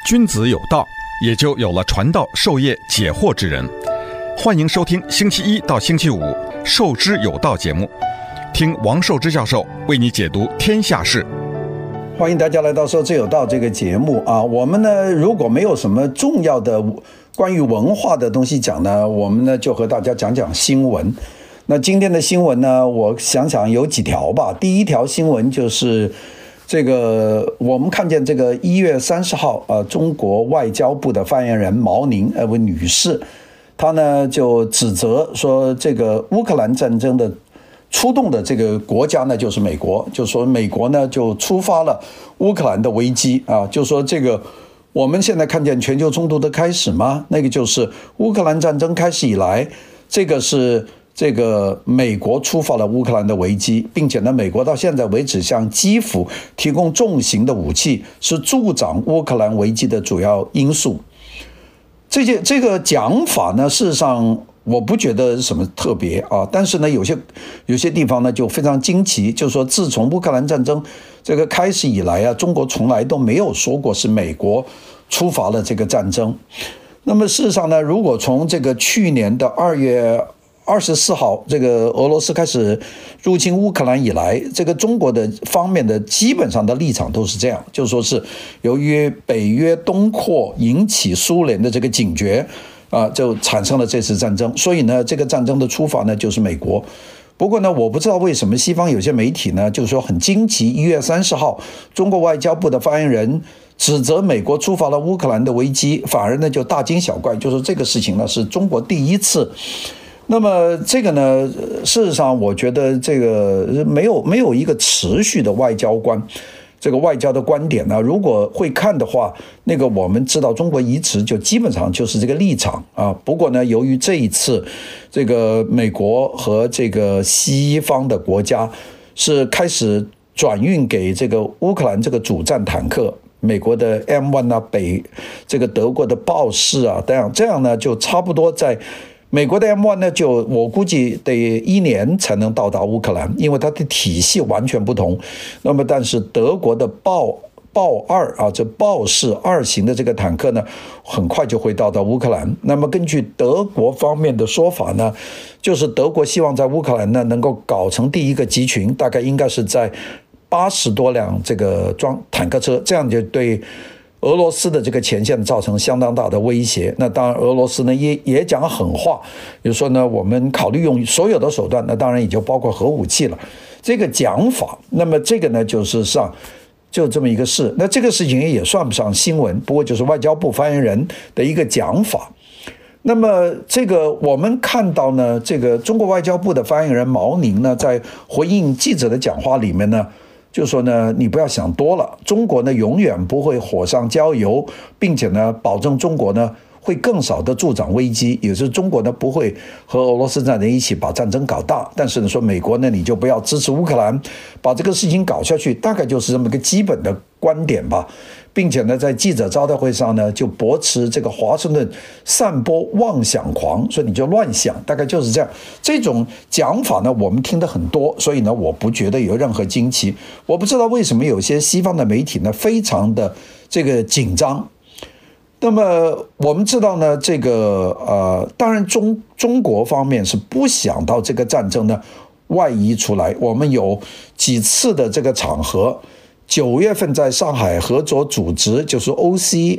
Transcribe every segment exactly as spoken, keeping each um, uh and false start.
君子有道，也就有了传道授业解惑之人。欢迎收听星期一到星期五《授之有道》节目，听王寿之教授为你解读天下事。 欢迎大家来到《授之有道》这个节目啊！我们呢，如果没有什么重要的关于文化的东西讲呢，我们呢就和大家讲讲新闻。那今天的新闻呢，我想想有几条吧。第一条新闻就是这个，我们看见这个一月三十号，呃，中国外交部的发言人毛宁呃位女士，她呢就指责说，这个乌克兰战争的出动的这个国家呢就是美国，就说美国呢就触发了乌克兰的危机啊，就说这个我们现在看见全球冲突的开始吗？那个就是乌克兰战争开始以来，这个是这个美国触发了乌克兰的危机，并且呢，美国到现在为止向基辅提供重型的武器，是助长乌克兰危机的主要因素。这些这个讲法呢，事实上我不觉得什么特别啊，但是呢，有些有些地方呢就非常惊奇，就是说自从乌克兰战争这个开始以来啊，中国从来都没有说过是美国触发了这个战争。那么事实上呢，如果从这个去年的二月二十四号，这个俄罗斯开始入侵乌克兰以来，这个中国的方面的基本上的立场都是这样，就是说是由于北约东扩引起苏联的这个警觉啊，就产生了这次战争。所以呢，这个战争的出发呢就是美国。不过呢，我不知道为什么西方有些媒体呢，就是说很惊奇，一月三十号，中国外交部的发言人指责美国触发了乌克兰的危机，反而呢就大惊小怪，就说这个事情呢是中国第一次。那么这个呢，事实上我觉得这个没有没有一个持续的外交观，这个外交的观点呢，如果会看的话，那个我们知道中国一直就基本上就是这个立场啊。不过呢，由于这一次这个美国和这个西方的国家是开始转运给这个乌克兰这个主战坦克，美国的 M 一 啊，北这个德国的豹式啊，这样这样呢，就差不多在美国的 M 一 呢，就我估计得一年才能到达乌克兰，因为它的体系完全不同。那么，但是德国的豹豹二啊，这豹式二型的这个坦克呢，很快就会到达乌克兰。那么，根据德国方面的说法呢，就是德国希望在乌克兰呢能够搞成第一个集群，大概应该是在八十多辆这个装坦克车，这样就对俄罗斯的这个前线造成相当大的威胁。那当然俄罗斯呢也也讲狠话，比如说呢，我们考虑用所有的手段，那当然也就包括核武器了。这个讲法，那么这个呢就是上就这么一个事。那这个事情也算不上新闻，不过就是外交部发言人的一个讲法。那么这个我们看到呢，这个中国外交部的发言人毛宁呢，在回应记者的讲话里面呢，就说呢，你不要想多了，中国呢永远不会火上浇油，并且呢，保证中国呢会更少的助长危机，也就是中国呢不会和俄罗斯站在一起把战争搞大。但是呢，说美国呢你就不要支持乌克兰，把这个事情搞下去，大概就是这么个基本的观点吧。并且呢，在记者招待会上呢，就驳斥这个华盛顿散播妄想狂，说你就乱想，大概就是这样。这种讲法呢，我们听得很多，所以呢，我不觉得有任何惊奇。我不知道为什么有些西方的媒体呢，非常的这个紧张。那么我们知道呢，这个呃，当然中中国方面是不想到这个战争呢外溢出来。我们有几次的这个场合。九月份在上海合作组织，就是 O C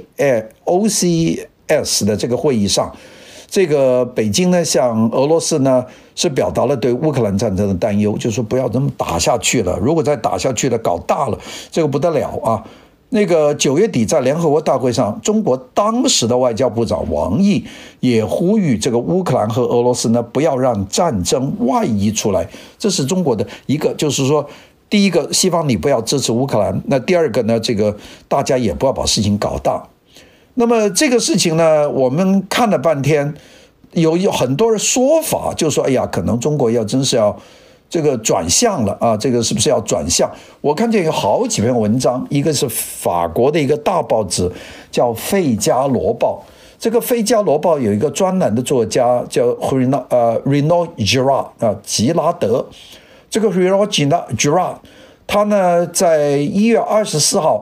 S 的这个会议上，这个北京呢向俄罗斯呢是表达了对乌克兰战争的担忧，就是说不要这么打下去了，如果再打下去了搞大了，这个不得了啊。那个九月底在联合国大会上，中国当时的外交部长王毅也呼吁这个乌克兰和俄罗斯呢不要让战争外溢出来，这是中国的一个，就是说第一个，西方你不要支持乌克兰；那第二个呢，这个大家也不要把事情搞大。那么这个事情呢，我们看了半天，有有很多的说法，就说：“哎呀，可能中国要真是要这个转向了啊，这个是不是要转向？”我看见有好几篇文章，一个是法国的一个大报纸叫《费加罗报》，这个《费加罗报》有一个专栏的作家叫 Renaud 呃 Renaud Girard 啊吉拉德。这个 Renaud Girard 他呢在一月二十四号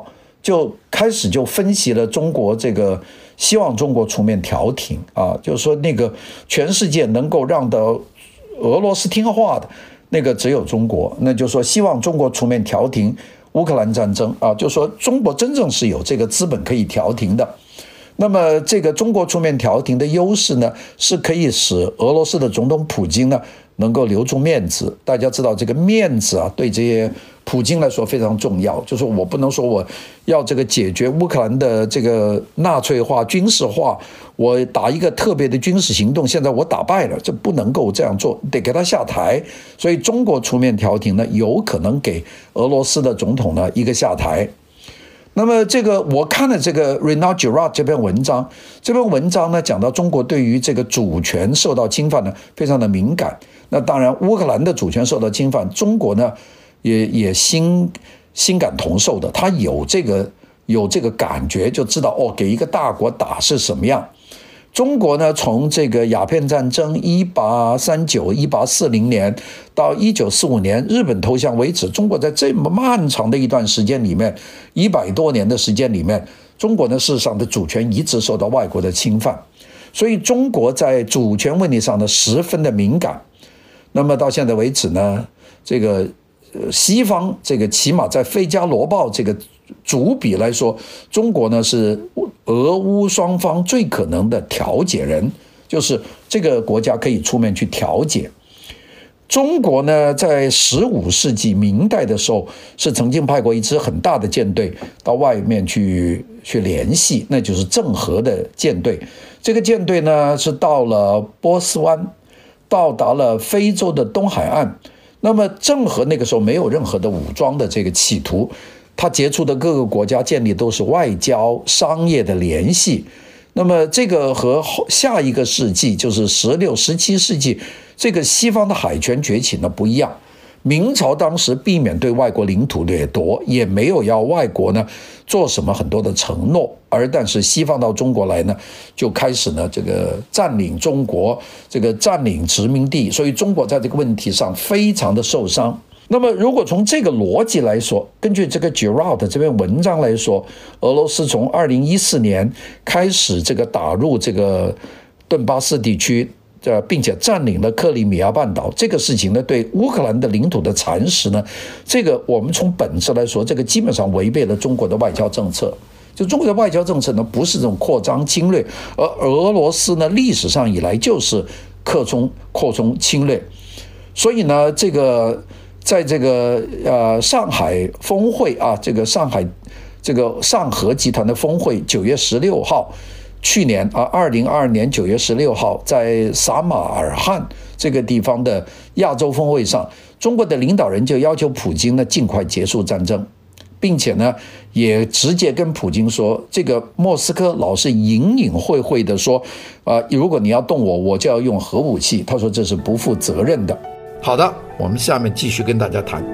就开始就分析了中国这个希望中国出面调停啊，就是说那个全世界能够让的俄罗斯听话的那个只有中国，那就是说希望中国出面调停乌克兰战争啊，就是说中国真正是有这个资本可以调停的。那么这个中国出面调停的优势呢，是可以使俄罗斯的总统普京呢能够留住面子。大家知道这个面子啊，对这些普京来说非常重要。就是我不能说我要这个解决乌克兰的这个纳粹化、军事化，我打一个特别的军事行动，现在我打败了，这不能够这样做，得给他下台。所以中国出面调停呢，有可能给俄罗斯的总统呢一个下台。那么这个我看了这个 Renaud Girard 这篇文章，这篇文章呢讲到中国对于这个主权受到侵犯呢非常的敏感。那当然乌克兰的主权受到侵犯，中国呢也也心心感同受的，他有这个有这个感觉，就知道哦，给一个大国打是什么样。中国呢，从这个鸦片战争一八三九、一八四零年到一九四五年日本投降为止，中国在这么漫长的一段时间里面，一百多年的时间里面，中国呢事实上的主权一直受到外国的侵犯，所以中国在主权问题上呢十分的敏感。那么到现在为止呢，这个西方这个起码在《费加罗报》这个主笔来说，中国呢是俄乌双方最可能的调解人，就是这个国家可以出面去调解。中国呢在十五世纪明代的时候是曾经派过一支很大的舰队到外面去去联系，那就是郑和的舰队。这个舰队呢是到了波斯湾，到达了非洲的东海岸。那么郑和那个时候没有任何的武装的这个企图，他接触的各个国家建立都是外交商业的联系。那么这个和下一个世纪就是十六、十七世纪这个西方的海权崛起呢不一样。明朝当时避免对外国领土掠夺，也没有要外国呢做什么很多的承诺，而但是西方到中国来呢，就开始呢这个占领中国，这个占领殖民地，所以中国在这个问题上非常的受伤。那么如果从这个逻辑来说，根据这个 Girard 这篇文章来说，俄罗斯从二零一四年开始这个打入这个顿巴斯地区，呃，并且占领了克里米亚半岛，这个事情呢，对乌克兰的领土的蚕食呢，这个我们从本质来说，这个基本上违背了中国的外交政策。就中国的外交政策呢，不是这种扩张侵略，而俄罗斯呢，历史上以来就是扩充、扩充侵略。所以呢，这个在这个呃上海峰会啊，这个上海这个上合集团的峰会，九月十六号。去年啊，二零二二年九月十六号，在撒马尔罕这个地方的亚洲峰会上，中国的领导人就要求普京呢尽快结束战争，并且呢也直接跟普京说，这个莫斯科老是隐隐晦晦的说，啊、呃，如果你要动我，我就要用核武器。他说这是不负责任的。好的，我们下面继续跟大家谈。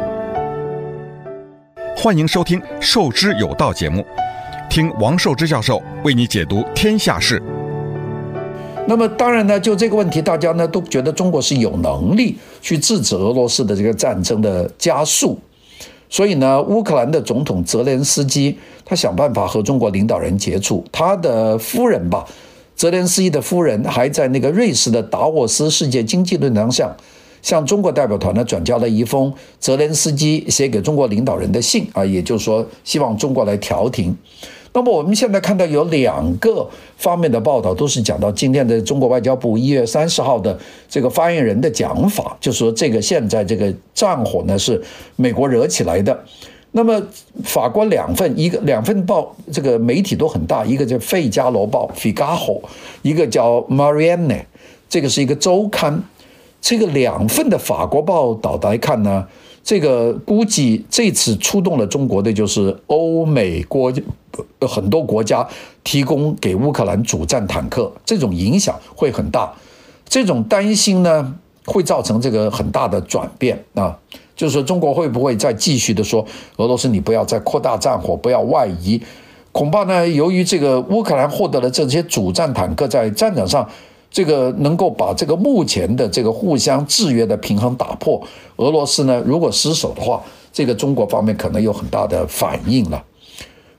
欢迎收听《受之有道》节目。听王寿之教授为你解读天下事。 那么当然呢，就这个问题，大家呢都觉得中国是有能力去制止俄罗斯的这个战争的加速。所以呢，乌克兰的总统泽连斯基他想办法和中国领导人接触，他的夫人吧，泽连斯基的夫人还在那个瑞士的达沃斯世界经济论坛上，向中国代表团呢转交了一封泽连斯基写给中国领导人的信啊，也就是说希望中国来调停。那么我们现在看到有两个方面的报道，都是讲到今天的中国外交部一月三十号的这个发言人的讲法，就是说这个现在这个战火呢是美国惹起来的。那么法国两份，一个两份报这个媒体都很大，一个叫《费加罗报》 Figaro， 一个叫 Marianne， 这个是一个周刊。这个两份的法国报道来看呢，这个估计这次出动了中国的就是欧美国很多国家提供给乌克兰主战坦克，这种影响会很大。这种担心呢，会造成这个很大的转变啊，就是说中国会不会再继续的说，俄罗斯你不要再扩大战火，不要外移？恐怕呢，由于这个乌克兰获得了这些主战坦克，在战场上这个能够把这个目前的这个互相制约的平衡打破，俄罗斯呢如果失守的话，这个中国方面可能有很大的反应了。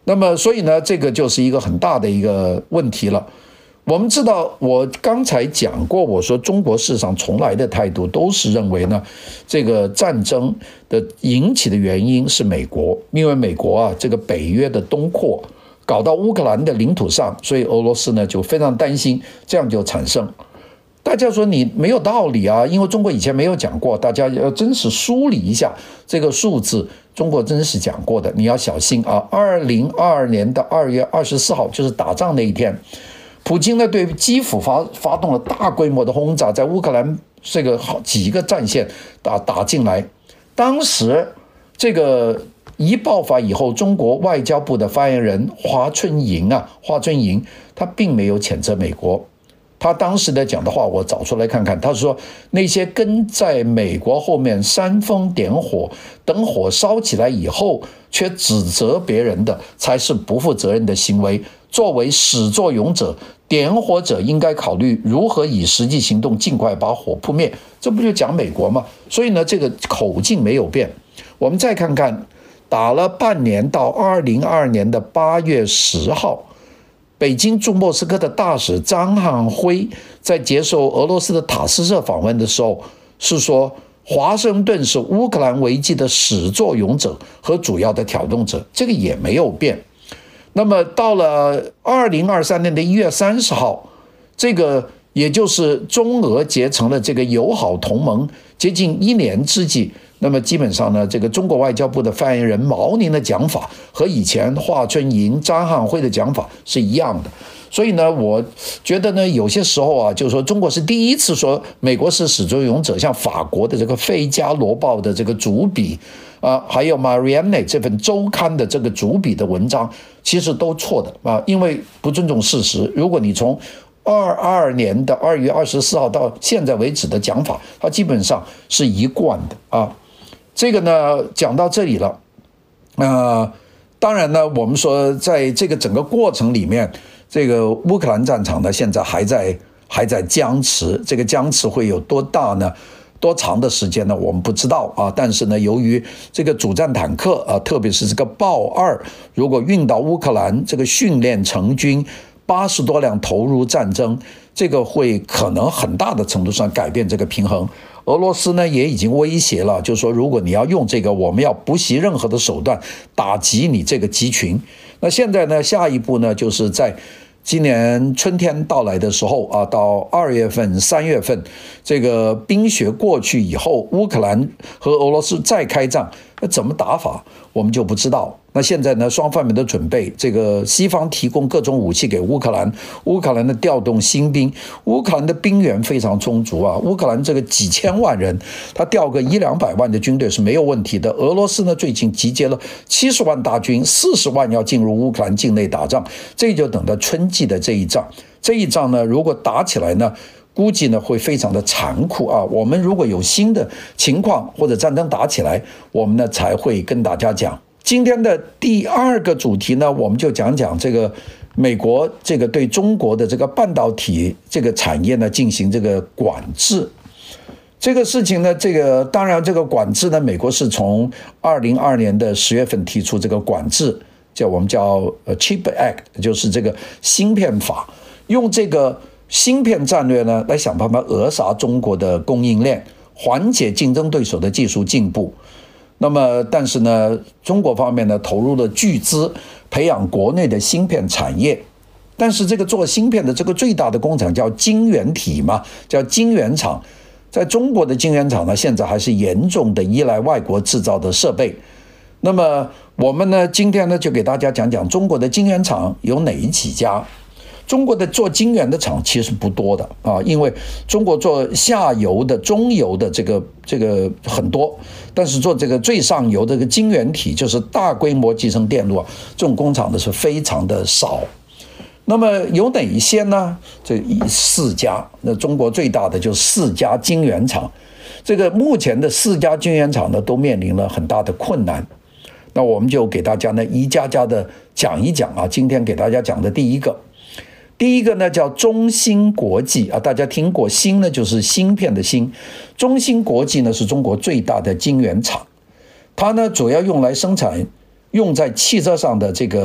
那么所以呢，这个就是一个很大的一个问题了。我们知道，我刚才讲过，我说中国市场从来的态度都是认为呢，这个战争的引起的原因是美国，因为美国啊，这个北约的东扩搞到乌克兰的领土上，所以俄罗斯呢就非常担心，这样就产生。大家说你没有道理啊，因为中国以前没有讲过，大家要真是梳理一下这个数字，中国真是讲过的，你要小心啊。二零二二年的二月二十四号，就是打仗那一天。普京呢对基辅发发动了大规模的轰炸，在乌克兰这个好几个战线打打进来。当时这个一爆发以后，中国外交部的发言人华春莹啊，华春莹他并没有谴责美国。他当时的讲的话，我找出来看看。他说，那些跟在美国后面煽风点火，等火烧起来以后，却指责别人的，才是不负责任的行为。作为始作俑者、点火者，应该考虑如何以实际行动尽快把火扑灭。这不就讲美国吗？所以呢，这个口径没有变。我们再看看，打了半年到二零二二年的八月十号。北京驻莫斯科的大使张汉辉在接受俄罗斯的塔斯社访问的时候，是说华盛顿是乌克兰危机的始作俑者和主要的挑动者，这个也没有变。那么到了二零二三年的一月三十号，这个也就是中俄结成了这个友好同盟接近一年之际，那么基本上呢，这个中国外交部的发言人毛宁的讲法和以前华春莹、张汉辉的讲法是一样的。所以呢，我觉得呢，有些时候啊，就是说中国是第一次说美国是始作俑者，像法国的这个《费加罗报》的这个主笔啊，还有 Marianne 这份周刊的这个主笔的文章，其实都错的啊，因为不尊重事实。如果你从二二年的二月二十四号到现在为止的讲法，它基本上是一贯的啊。这个呢，讲到这里了，呃，当然呢，我们说在这个整个过程里面，这个乌克兰战场呢，现在还在还在僵持，这个僵持会有多大呢？多长的时间呢？我们不知道啊。但是呢，由于这个主战坦克啊，特别是这个豹二，如果运到乌克兰，这个训练成军，八十多辆投入战争，这个会可能很大的程度上改变这个平衡。俄罗斯呢也已经威胁了，就是说，如果你要用这个，我们要不惜任何的手段打击你这个集群。那现在呢，下一步呢，就是在今年春天到来的时候啊，到二月份、三月份，这个冰雪过去以后，乌克兰和俄罗斯再开战，那怎么打法我们就不知道。那现在呢，双方面的准备，这个西方提供各种武器给乌克兰，乌克兰的调动新兵，乌克兰的兵源非常充足啊，乌克兰这个几千万人，他调个一两百万的军队是没有问题的。俄罗斯呢，最近集结了七十万大军，四十万要进入乌克兰境内打仗，这就等到春季的这一仗。这一仗呢，如果打起来呢，估计呢会非常的残酷啊。我们如果有新的情况或者战争打起来，我们呢才会跟大家讲。今天的第二个主题呢，我们就讲讲这个美国这个对中国的这个半导体这个产业呢进行这个管制。这个事情呢，这个当然这个管制呢，美国是从二零二二年的十月份提出这个管制，叫我们叫 Chip Act， 就是这个芯片法，用这个芯片战略呢来想办法扼杀中国的供应链，缓解竞争对手的技术进步。那么，但是呢，中国方面呢投入了巨资培养国内的芯片产业，但是这个做芯片的这个最大的工厂叫晶圆体嘛，叫晶圆厂，在中国的晶圆厂呢，现在还是严重的依赖外国制造的设备。那么我们呢，今天呢就给大家讲讲中国的晶圆厂有哪几家。中国的做晶圆的厂其实不多的啊，因为中国做下游的、中游的这个这个很多，但是做这个最上游的这个晶圆体，就是大规模集成电路啊，这种工厂呢是非常的少。那么有哪一些呢？这四家，那中国最大的就四家晶圆厂。这个目前的四家晶圆厂呢，都面临了很大的困难。那我们就给大家呢一家家的讲一讲啊。今天给大家讲的第一个。第一个呢叫中芯国际啊，大家听过，芯呢就是芯片的芯，中芯国际呢是中国最大的晶圆厂，它呢主要用来生产用在汽车上的这个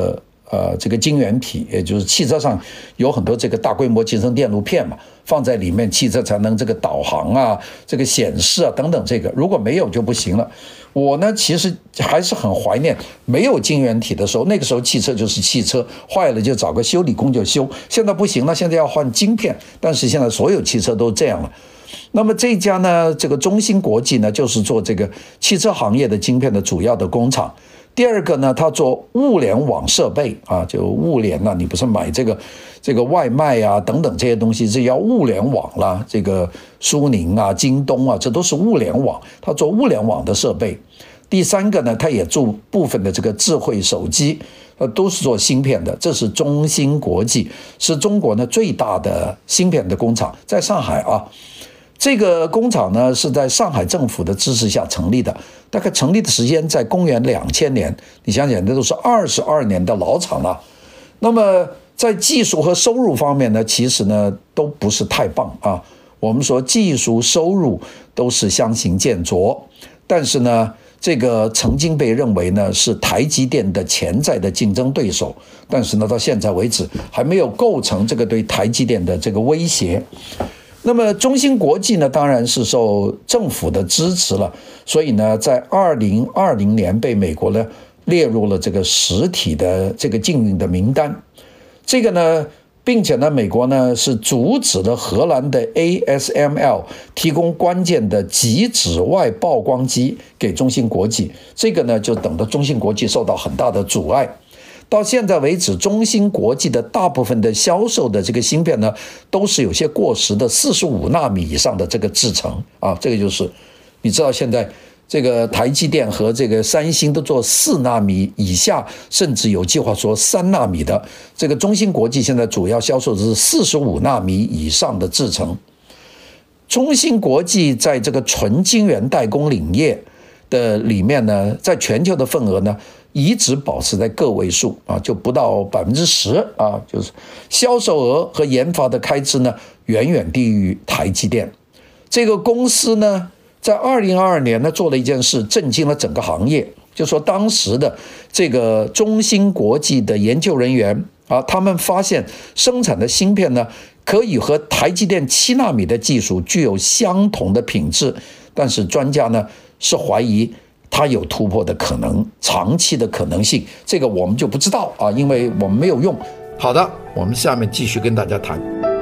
呃这个晶圆体，也就是汽车上有很多这个大规模集成电路片嘛，放在里面，汽车才能这个导航啊、这个显示啊等等，这个如果没有就不行了。我呢其实还是很怀念没有晶圆体的时候，那个时候汽车就是汽车，坏了就找个修理工就修。现在不行了，现在要换晶片，但是现在所有汽车都这样了。那么这家呢，这个中芯国际呢，就是做这个汽车行业的晶片的主要的工厂。第二个呢，它做物联网设备啊，就物联啊，你不是买这个这个外卖啊等等这些东西，这叫物联网啦。这个苏宁啊、京东啊，这都是物联网，它做物联网的设备。第三个呢，它也做部分的这个智慧手机，呃，都是做芯片的。这是中芯国际，是中国呢最大的芯片的工厂，在上海啊。这个工厂呢是在上海政府的支持下成立的，大概成立的时间在公元两千年，你想想，这都是二十二年的老厂了。那么在技术和收入方面呢，其实呢都不是太棒啊。我们说技术收入都是相形见绌，但是呢，这个曾经被认为呢是台积电的潜在的竞争对手，但是呢到现在为止还没有构成这个对台积电的这个威胁。那么中芯国际呢，当然是受政府的支持了，所以呢，在二零二零年被美国呢列入了这个实体的这个禁运的名单。这个呢，并且呢，美国呢是阻止了荷兰的 A S M L 提供关键的极紫外曝光机给中芯国际，这个呢就等到中芯国际受到很大的阻碍。到现在为止，中芯国际的大部分的销售的这个芯片呢，都是有些过时的四十五纳米以上的这个制程啊，这个就是你知道现在这个台积电和这个三星都做四纳米以下，甚至有计划说三纳米的，这个中芯国际现在主要销售的是四十五纳米以上的制程。中芯国际在这个纯晶圆代工领域的里面呢，在全球的份额呢，一直保持在个位数啊，就不到百分之十啊，就是销售额和研发的开支呢，远远低于台积电。这个公司呢，在二零二二年呢，做了一件事，震惊了整个行业，就说当时的这个中芯国际的研究人员啊，他们发现生产的芯片呢，可以和台积电七纳米的技术具有相同的品质，但是专家呢是怀疑它有突破的可能，长期的可能性，这个我们就不知道啊，因为我们没有用。好的，我们下面继续跟大家谈。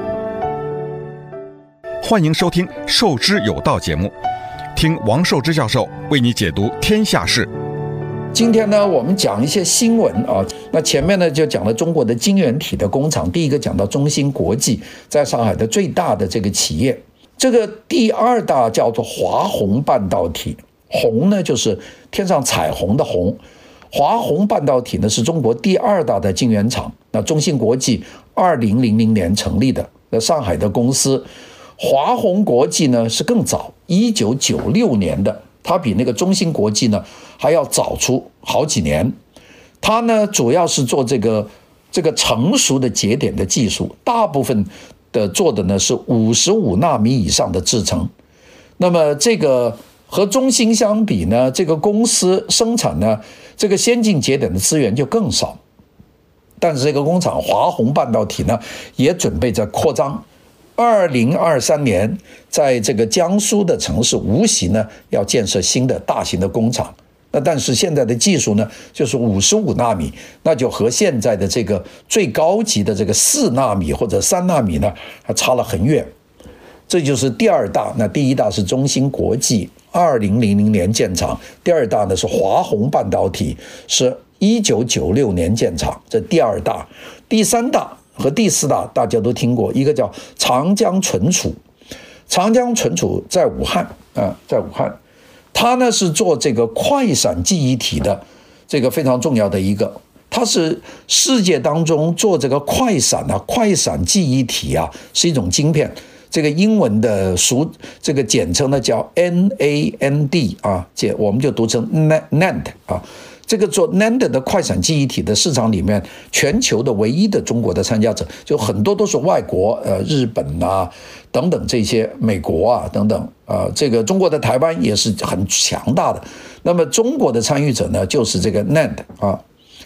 欢迎收听《授之有道》节目，听王寿之教授为你解读天下事。 今天呢，我们讲一些新闻啊。那前面呢就讲了中国的晶圆体的工厂，第一个讲到中芯国际，在上海的最大的这个企业。这个第二大叫做华虹半导体，虹呢就是天上彩虹的虹，华虹半导体呢是中国第二大的晶圆厂。那中芯国际二零零零年成立的，在上海的公司。华虹国际呢是更早，一九九六年的，它比那个中芯国际呢还要早出好几年。它呢主要是做这个这个成熟的节点的技术，大部分的做的呢是五十五纳米以上的制程。那么这个和中芯相比呢，这个公司生产呢这个先进节点的资源就更少。但是这个工厂华虹半导体呢也准备在扩张。二零二三年，在这个江苏的城市无锡呢，要建设新的大型的工厂。那但是现在的技术呢，就是五十五纳米，那就和现在的这个最高级的这个四纳米或者三纳米呢，还差了很远。这就是第二大。那第一大是中芯国际，二零零零年建厂；第二大呢是华虹半导体，是一九九六年建厂。这第二大，第三大。和第四大大家都听过，一个叫长江存储，长江存储在武汉啊，在武汉，它呢是做这个快闪记忆体的，这个非常重要的一个，它是世界当中做这个快闪啊，快闪记忆体啊，是一种晶片，这个英文的俗这个简称呢叫 N A N D 啊，这我们就读成 N A N D 啊。这个做 N A N D 的快闪记忆体的市场里面，全球的唯一的中国的参加者，就很多都是外国，呃，日本啊等等这些，美国啊等等啊、呃，这个中国的台湾也是很强大的。那么中国的参与者呢，就是这个 N A N D 啊，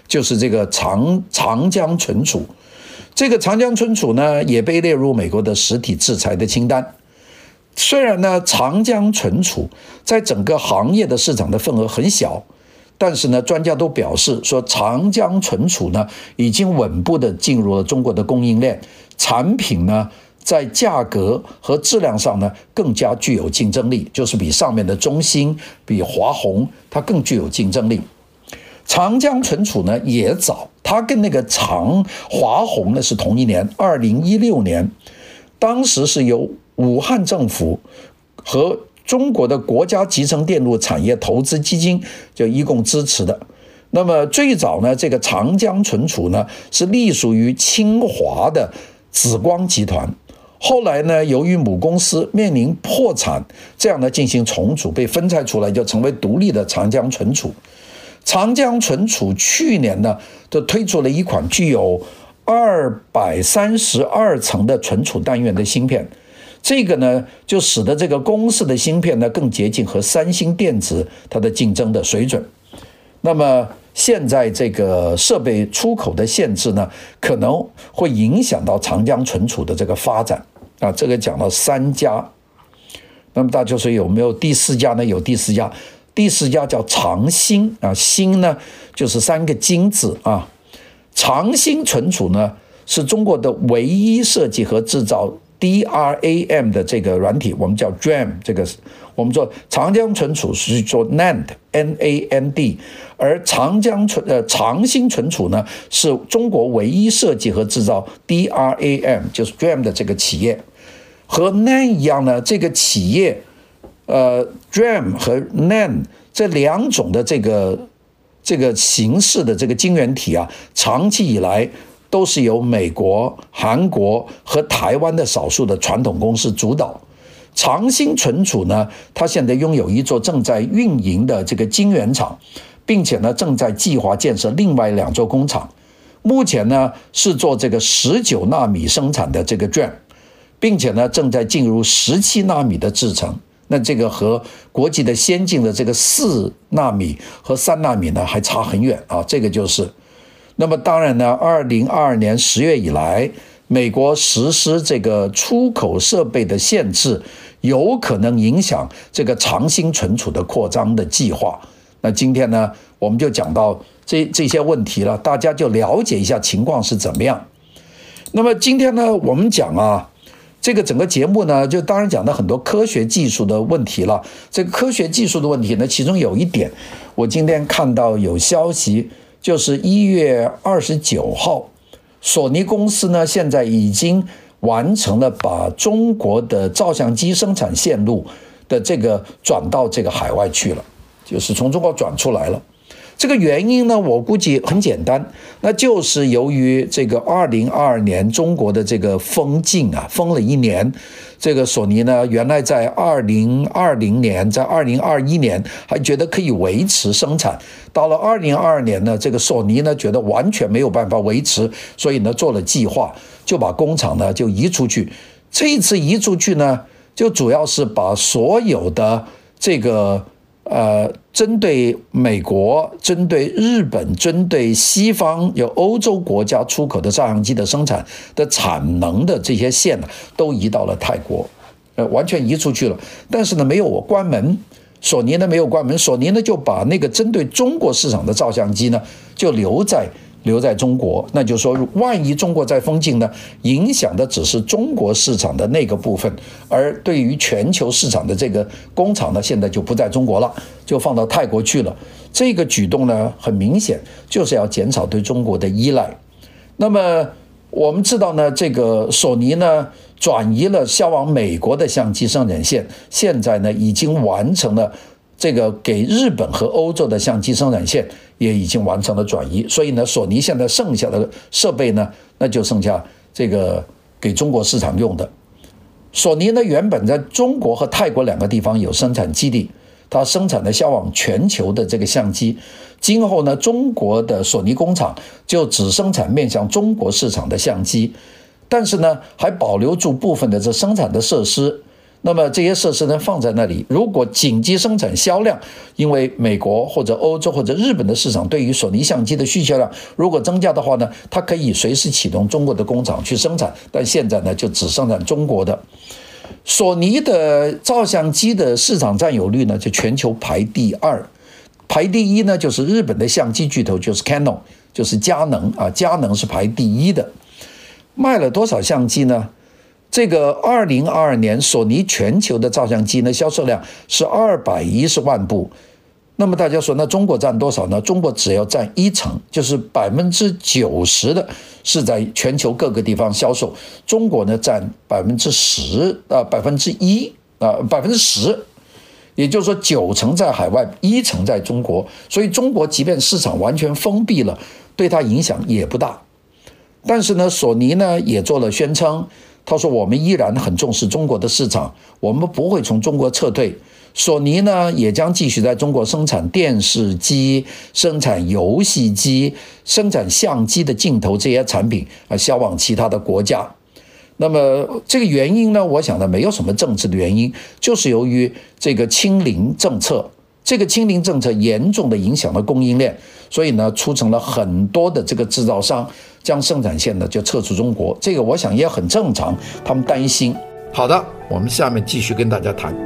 就是这个长长江存储。这个长江存储呢，也被列入美国的实体制裁的清单。虽然呢，长江存储在整个行业的市场的份额很小，但是呢，专家都表示说，长江存储呢已经稳步的进入了中国的供应链，产品呢在价格和质量上呢更加具有竞争力，就是比上面的中兴、比华虹它更具有竞争力。长江存储呢也早，它跟那个长华虹呢是同一年，二零一六年，当时是由武汉政府和中国的国家集成电路产业投资基金就一共支持的。那么最早呢，这个长江存储呢是隶属于清华的紫光集团，后来呢，由于母公司面临破产，这样呢进行重组，被分拆出来，就成为独立的长江存储。长江存储去年呢，就推出了一款具有二百三十二层的存储单元的芯片。这个呢，就使得这个公司的芯片呢更接近和三星电子它的竞争的水准。那么现在这个设备出口的限制呢，可能会影响到长江存储的这个发展啊。这个讲到三家，那么大家说有没有第四家呢？有第四家，第四家叫长兴啊，兴呢就是三个金字啊。长兴存储呢是中国的唯一设计和制造D R A M 的这个软体，我们叫 D R A M， 这个我们说长江存储是做 N A N D N A N D， 而长江存呃长兴存储呢是中国唯一设计和制造 D R A M， 就是 D R A M 的这个企业。和 N A N 一样呢，这个企业呃 D R A M 和 N A N 这两种的这个这个形式的这个晶圆体啊，长期以来都是由美国、韩国和台湾的少数的传统公司主导。长兴存储呢，它现在拥有一座正在运营的这个晶圆厂，并且呢正在计划建设另外两座工厂。目前呢是做这个十九纳米生产的这个 D R A M， 并且呢正在进入十七纳米的制程。那这个和国际的先进的这个四纳米和三纳米呢还差很远啊，这个就是。那么当然呢，二零二二年十月以来，美国实施这个出口设备的限制，有可能影响这个长兴存储的扩张的计划。那今天呢，我们就讲到这这些问题了，大家就了解一下情况是怎么样。那么今天呢，我们讲啊，这个整个节目呢，就当然讲到很多科学技术的问题了。这个科学技术的问题呢，其中有一点，我今天看到有消息。就是一月二十九号，索尼公司呢现在已经完成了把中国的照相机生产线路的这个转到这个海外去了，就是从中国转出来了。这个原因呢，我估计很简单，那就是由于这个二零二二年中国的这个封禁啊，封了一年。这个索尼呢，原来在二零二零年，在二零二一年还觉得可以维持生产，到了二零二二年呢，这个索尼呢觉得完全没有办法维持，所以呢做了计划，就把工厂呢就移出去。这一次移出去呢，就主要是把所有的这个呃，针对美国、针对日本、针对西方有欧洲国家出口的照相机的生产的产能的这些线呢，都移到了泰国，呃，完全移出去了。但是呢，没有关门，索尼呢没有关门，索尼呢就把那个针对中国市场的照相机呢，就留在留在中国。那就是说，万一中国再封禁呢，影响的只是中国市场的那个部分，而对于全球市场的这个工厂呢，现在就不在中国了，就放到泰国去了。这个举动呢，很明显就是要减少对中国的依赖。那么我们知道呢，这个索尼呢转移了销往美国的相机生产线，现在呢已经完成了这个给日本和欧洲的相机生产线也已经完成了转移，所以呢，索尼现在剩下的设备呢，那就剩下这个给中国市场用的。索尼呢，原本在中国和泰国两个地方有生产基地，它生产的销往全球的这个相机。今后呢，中国的索尼工厂就只生产面向中国市场的相机，但是呢，还保留住部分的这生产的设施。 那么这些设施呢放在那里，如果紧急生产销量，因为美国或者欧洲或者日本的市场对于索尼相机的需求量如果增加的话呢，它可以随时启动中国的工厂去生产，但现在呢就只生产中国的。索尼的照相机的市场占有率呢就全球排第二，排第一呢就是日本的相机巨头，就是 Canon， 就是佳能啊，佳能是排第一的。卖了多少相机呢？这个二零二二年索尼全球的照相机呢销售量是二百一十万部。那么大家说那中国占多少呢？中国只要占一成，就是百分之九十的是在全球各个地方销售，中国呢占百分之十啊百分之一啊百分之十，也就是说九成在海外，一成在中国。所以中国即便市场完全封闭了，对它影响也不大。但是呢，索尼呢也做了宣称。他说我们依然很重视中国的市场，我们不会从中国撤退。索尼呢也将继续在中国生产电视机、生产游戏机、生产相机的镜头这些产品啊，销往其他的国家。那么这个原因呢，我想呢没有什么政治的原因，就是由于这个清零政策，这个清零政策严重的影响了供应链，所以呢促成了很多的这个制造商将生产线呢就撤出中国，这个我想也很正常，他们担心。好的，我们下面继续跟大家谈。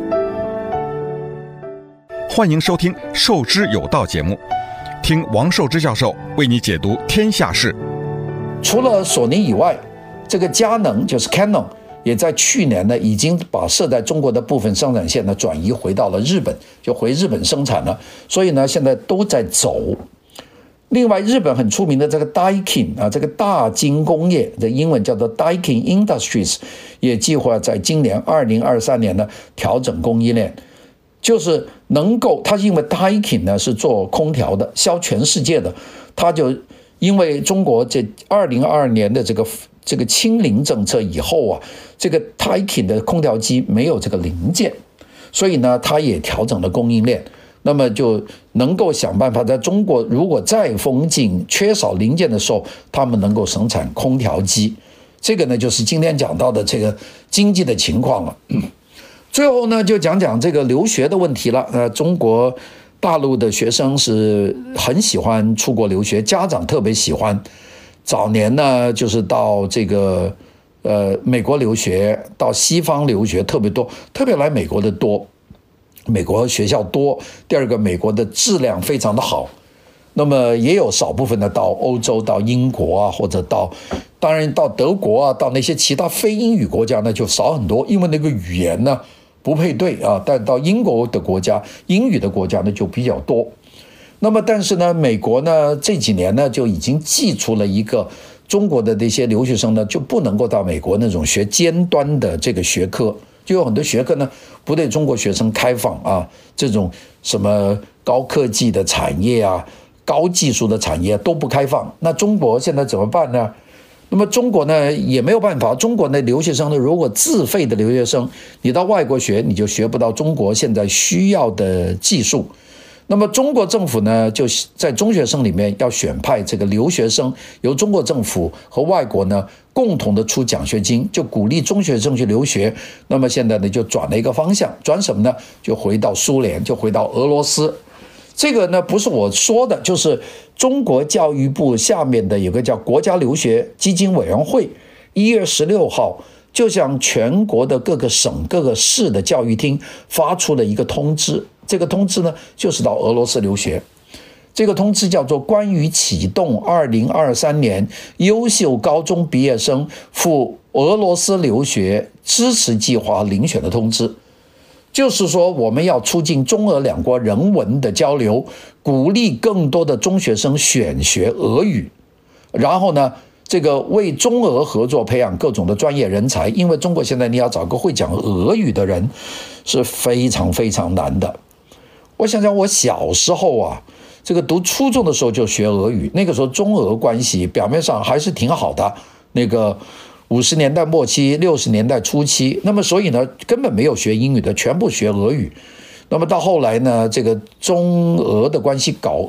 欢迎收听《授之有道》节目，听王寿之教授为你解读天下事。 除了索尼以外，这个佳能就是 Canon 也在去年呢已经把设在中国的部分生产线呢转移回到了日本，就回日本生产了，所以呢现在都在走。另外，日本很出名的这个 Daikin 啊，这个大金工业的英文叫做 Daikin Industries， 也计划在今年二零二三年呢调整供应链，就是能够，它因为 Daikin 呢是做空调的，销全世界的，它就因为中国这二零二二年的这个这个清零政策以后啊，这个 Daikin 的空调机没有这个零件，所以呢，它也调整了供应链。那么就能够想办法在中国如果再封禁缺少零件的时候，他们能够生产空调机。这个呢就是今天讲到的这个经济的情况了。最后呢就讲讲这个留学的问题了。呃，中国大陆的学生是很喜欢出国留学，家长特别喜欢。早年呢就是到这个呃美国留学，到西方留学特别多，特别来美国的多。美国学校多，第二个美国的质量非常的好，那么也有少部分的到欧洲、到英国啊，或者到当然到德国啊，到那些其他非英语国家呢就少很多，因为那个语言呢不配对啊。但到英国的国家，英语的国家呢就比较多。那么但是呢，美国呢这几年呢就已经祭出了一个中国的这些留学生呢就不能够到美国那种学尖端的这个学科。就有很多学科呢不对中国学生开放啊，这种什么高科技的产业啊、高技术的产业都不开放。那中国现在怎么办呢？那么中国呢也没有办法，中国的留学生呢，如果自费的留学生，你到外国学，你就学不到中国现在需要的技术。那么中国政府呢，就在中学生里面要选派这个留学生，由中国政府和外国呢共同的出奖学金，就鼓励中学生去留学。那么现在呢就转了一个方向，转什么呢？就回到苏联，就回到俄罗斯。这个呢不是我说的，就是中国教育部下面的有个叫国家留学基金委员会，一月十六号就向全国的各个省、各个市的教育厅发出了一个通知。这个通知呢就是到俄罗斯留学，这个通知叫做关于启动二零二三年优秀高中毕业生赴俄罗斯留学支持计划遴选的通知。就是说我们要促进中俄两国人文的交流，鼓励更多的中学生选学俄语，然后呢这个为中俄合作培养各种的专业人才，因为中国现在你要找个会讲俄语的人是非常非常难的。我想想我小时候啊，这个读初中的时候就学俄语，那个时候中俄关系表面上还是挺好的，那个五十年代末期六十年代初期，那么所以呢根本没有学英语的，全部学俄语。那么到后来呢，这个中俄的关系搞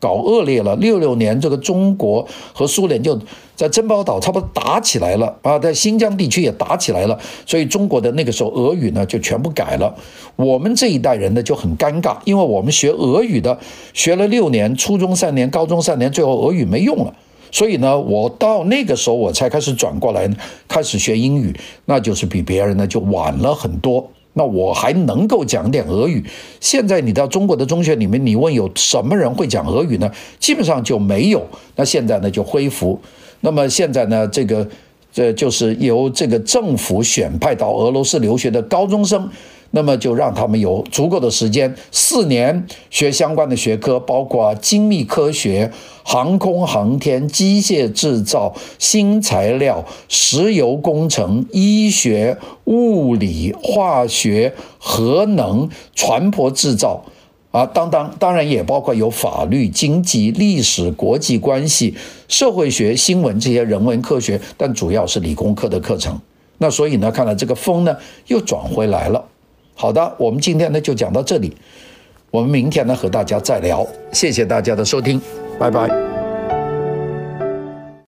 搞恶劣了。六六年这个中国和苏联就在珍宝岛差不多打起来了啊，在新疆地区也打起来了，所以中国的那个时候俄语呢就全部改了。我们这一代人呢就很尴尬，因为我们学俄语的学了六年，初中三年，高中三年，最后俄语没用了。所以呢，我到那个时候我才开始转过来，开始学英语，那就是比别人呢就晚了很多。那我还能够讲点俄语。现在你到中国的中学里面，你问有什么人会讲俄语呢？基本上就没有。那现在呢就恢复。那么现在呢，这个这就是由这个政府选派到俄罗斯留学的高中生。那么就让他们有足够的时间，四年学相关的学科，包括精密科学、航空航天、机械制造、新材料、石油工程、医学、物理、化学、核能、船舶制造啊，当当当然也包括有法律、经济、历史、国际关系、社会学、新闻这些人文科学，但主要是理工科的课程。那所以呢，看来这个风呢又转回来了。好的，我们今天呢就讲到这里，我们明天呢和大家再聊，谢谢大家的收听，拜拜。